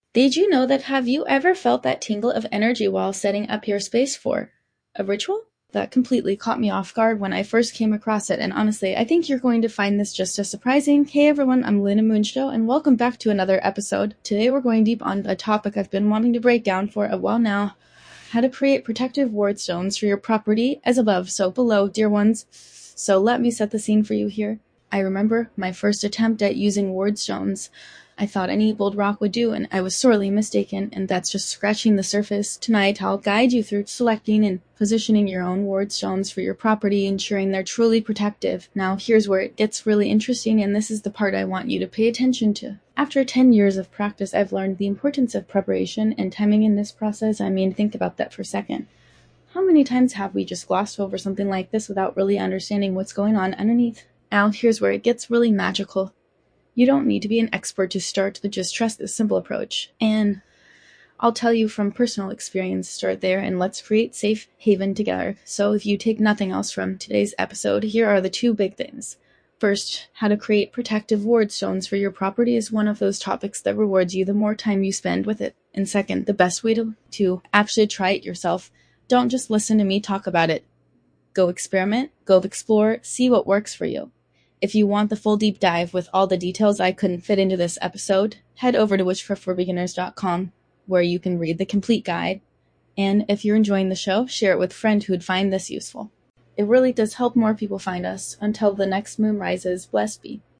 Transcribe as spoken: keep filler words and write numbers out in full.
Did you know that have you ever felt that tingle of energy while setting up your space for a ritual? That completely caught me off guard when I first came across it, and honestly, I think you're going to find this just as surprising. Hey everyone, I'm Luna Moonshow, and welcome back to another episode. Today we're going deep on a topic I've been wanting to break down for a while now. How to create protective ward stones for your property as above, so below, dear ones. So let me set the scene for you here. I remember my first attempt at using ward stones. I thought any bold rock would do, and I was sorely mistaken, and that's just scratching the surface. Tonight, I'll guide you through selecting and positioning your own ward stones for your property, ensuring they're truly protective. Now, here's where it gets really interesting, and this is the part I want you to pay attention to. After ten years of practice, I've learned the importance of preparation and timing in this process. I mean, think about that for a second. How many times have we just glossed over something like this without really understanding what's going on underneath? Now, here's where it gets really magical. You don't need to be an expert to start, but just trust this simple approach. And I'll tell you from personal experience, start there and let's create safe haven together. So if you take nothing else from today's episode, here are the two big things. First, how to create protective ward stones for your property is one of those topics that rewards you the more time you spend with it. And second, the best way to, to actually try it yourself. Don't just listen to me talk about it. Go experiment, go explore, see what works for you. If you want the full deep dive with all the details I couldn't fit into this episode, head over to witchcraft for beginners dot com, where you can read the complete guide. And if you're enjoying the show, share it with a friend who would find this useful. It really does help more people find us. Until the next moon rises, blessed be.